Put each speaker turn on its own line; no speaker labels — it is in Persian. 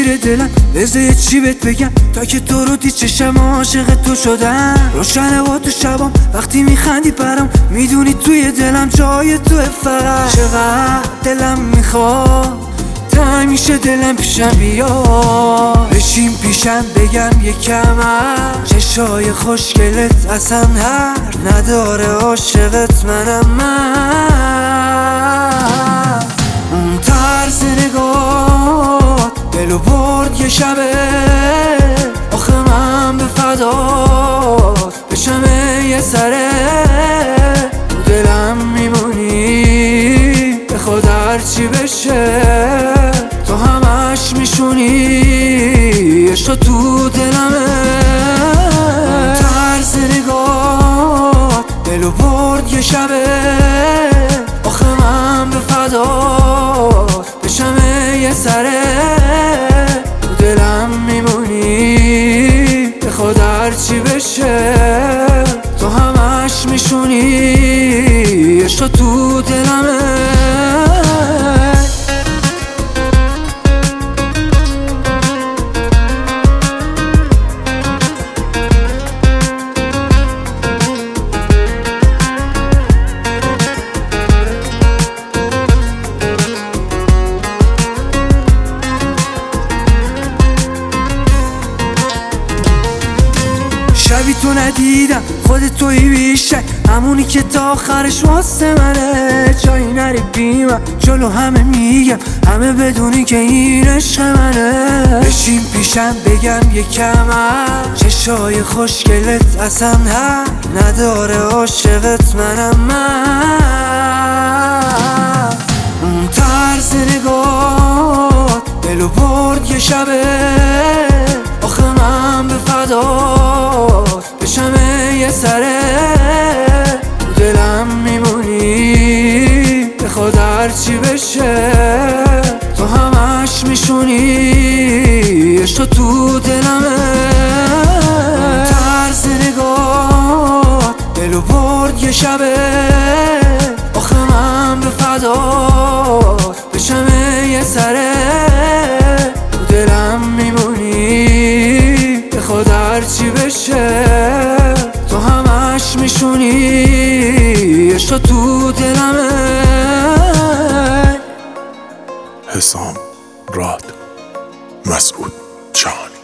میگیره دلم، بذار چی بهت بگم تا که تو رو دید چشم عاشق تو شدم. روشنه با تو شبام وقتی میخندی برام، میدونی توی دلم جای توه فقط. چقدر دلم میخواد تا همیشه دلم پیشم بیا، بشین پیشم بگم یکم از چشای خوشگلت اصلا حرف نداره، عاشقت منم من. اون طرز نگات دلو برد یه شبه، آخه من به فدات بشم یه سره، تو دلم میمونی به خود هرچی بشه، تو همش میشونی عشق تو دلمه. طرز نگات دلو برد یه شبه، آخه من به فدات بشم یه سره، تو دلم میمونی به خود هرچی بشه، تو همش میشونی عشق تو دلمه. شبی تو ندیدم خودت توی بیشتر، همونی که تا آخرش واسه منه، جایی نری بیمم جلو همه میگم، همه بدونی که این عشق منه. بشین پیشم بگم یکم از چشای خوشگلت اصلا حرف نداره، عاشقت منم من. اون طرز نگات دلو برد یه شبه، آخه من به فدات بشم یه سره، تو دلم میمونی به خود هرچی بشه، تو همش میشونی عشق تو دلمه. طرز نگات دلو برد یه شبه، آخه من به فدات بشم یه سره، تو دلم میمونی به خود هرچی بشه، تو همش میشونی عشق تو دلمه.
حسام راد مسعود جان.